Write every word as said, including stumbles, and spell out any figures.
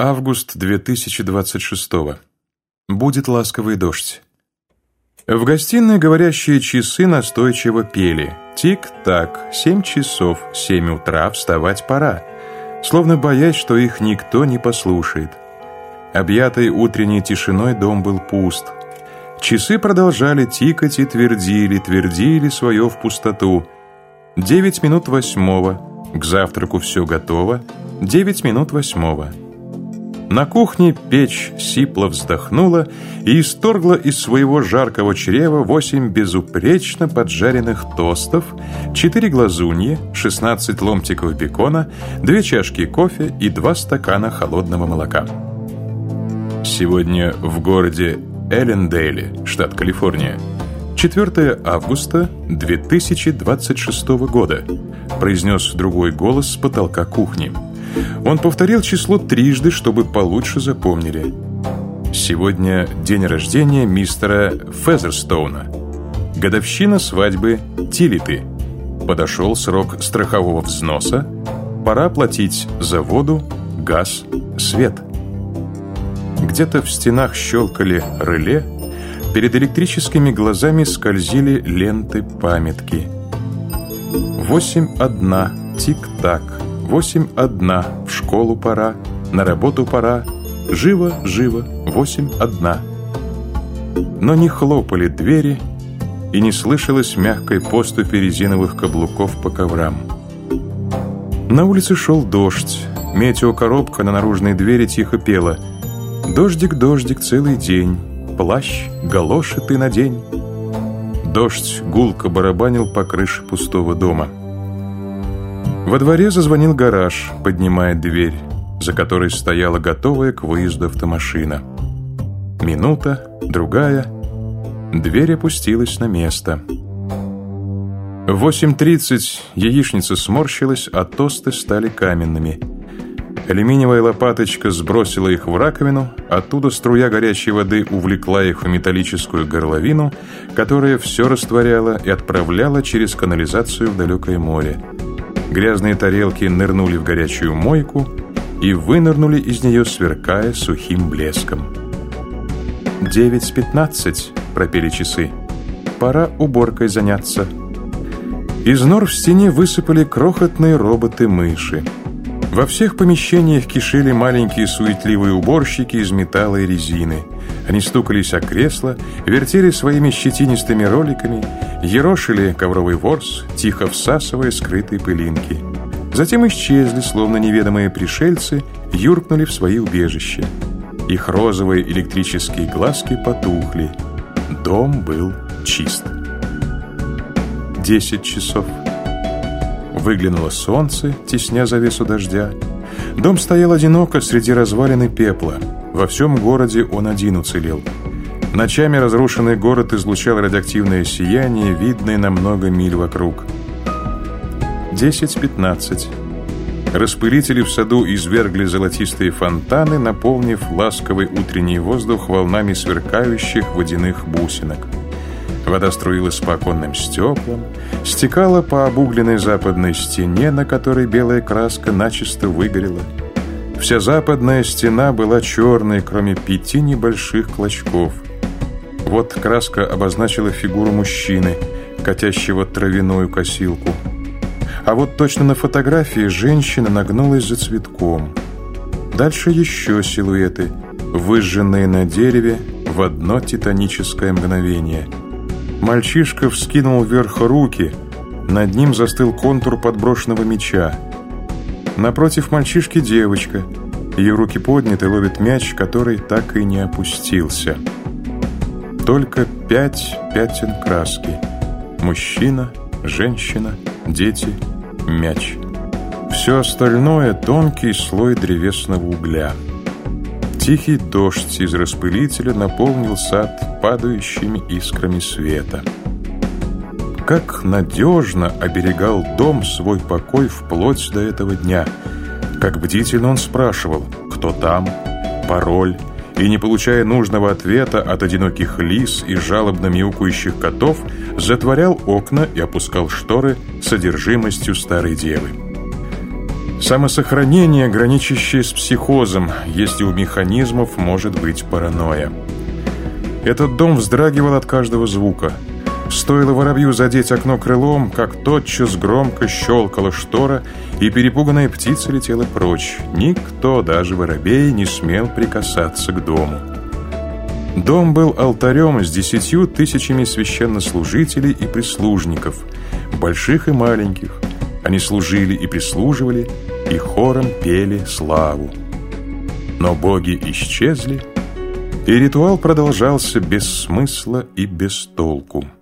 Август две тысячи двадцать шестого. Будет ласковый дождь. В гостиной говорящие часы настойчиво пели. Тик-так, семь часов, семь утра, вставать пора. Словно боясь, что их никто не послушает. Объятый утренней тишиной дом был пуст. Часы продолжали тикать и твердили, твердили свое в пустоту. Девять минут восьмого. К завтраку все готово. Девять минут восьмого. На кухне печь сипло вздохнула и исторгла из своего жаркого чрева восемь безупречно поджаренных тостов, четыре глазуньи, шестнадцать ломтиков бекона, две чашки кофе и два стакана холодного молока. Сегодня в городе Эллендейле, штат Калифорния, четвёртого августа две тысячи двадцать шестого года, произнес другой голос с потолка кухни. Он повторил число трижды, чтобы получше запомнили. Сегодня день рождения мистера Фезерстоуна. Годовщина свадьбы Тилиты. Подошел срок страхового взноса. Пора платить за воду, газ, свет. Где-то в стенах щелкали реле. Перед электрическими глазами скользили ленты памятки. Восемь одна, тик-так. Восемь одна, в школу пора, на работу пора, живо, живо, восемь одна. Но не хлопали двери, и не слышалось мягкой поступи резиновых каблуков по коврам. На улице шел дождь, метеокоробка на наружной двери тихо пела: «Дождик, дождик, целый день, плащ, галоши ты надень». Дождь гулко барабанил по крыше пустого дома. Во дворе зазвонил гараж, поднимая дверь, за которой стояла готовая к выезду автомашина. Минута, другая. Дверь опустилась на место. В восемь тридцать яичница сморщилась, а тосты стали каменными. Алюминиевая лопаточка сбросила их в раковину, оттуда струя горячей воды увлекла их в металлическую горловину, которая все растворяла и отправляла через канализацию в далекое море. Грязные тарелки нырнули в горячую мойку и вынырнули из нее, сверкая сухим блеском. «Девять пятнадцать», — пропели часы. «Пора уборкой заняться». Из нор в стене высыпали крохотные роботы-мыши. Во всех помещениях кишели маленькие суетливые уборщики из металла и резины. Они стукались о кресла, вертели своими щетинистыми роликами, ерошили ковровый ворс, тихо всасывая скрытые пылинки. Затем исчезли, словно неведомые пришельцы, юркнули в свои убежища. Их розовые электрические глазки потухли. Дом был чист. Десять часов. Выглянуло солнце, тесня завесу дождя. Дом стоял одиноко среди развалин и пепла. Во всем городе он один уцелел. Ночами разрушенный город излучал радиоактивное сияние, видное на много миль вокруг. Десять пятнадцать. Распылители в саду извергли золотистые фонтаны, наполнив ласковый утренний воздух волнами сверкающих водяных бусинок. Вода струилась по оконным стеклам, стекала по обугленной западной стене, на которой белая краска начисто выгорела. Вся западная стена была черной, кроме пяти небольших клочков. Вот краска обозначила фигуру мужчины, катящего травяную косилку. А вот точно на фотографии женщина нагнулась за цветком. Дальше еще силуэты, выжженные на дереве в одно титаническое мгновение. Мальчишка вскинул вверх руки, над ним застыл контур подброшенного мяча. Напротив мальчишки девочка, ее руки подняты, ловит мяч, который так и не опустился. Только пять пятен краски. Мужчина, женщина, дети, мяч. Все остальное — тонкий слой древесного угля. Тихий дождь из распылителя наполнил сад падающими искрами света. Как надежно оберегал дом свой покой вплоть до этого дня. Как бдительно он спрашивал, кто там, пароль, и, не получая нужного ответа от одиноких лис и жалобно мяукающих котов, затворял окна и опускал шторы содержимостью старой девы. Самосохранение, граничащее с психозом, если у механизмов может быть паранойя. Этот дом вздрагивал от каждого звука. Стоило воробью задеть окно крылом, как тотчас громко щелкала штора, и перепуганная птица летела прочь. Никто, даже воробей, не смел прикасаться к дому. Дом был алтарем с десятью тысячами священнослужителей и прислужников, больших и маленьких. Они служили и прислуживали, и хором пели славу. Но боги исчезли, и ритуал продолжался без смысла и без толку.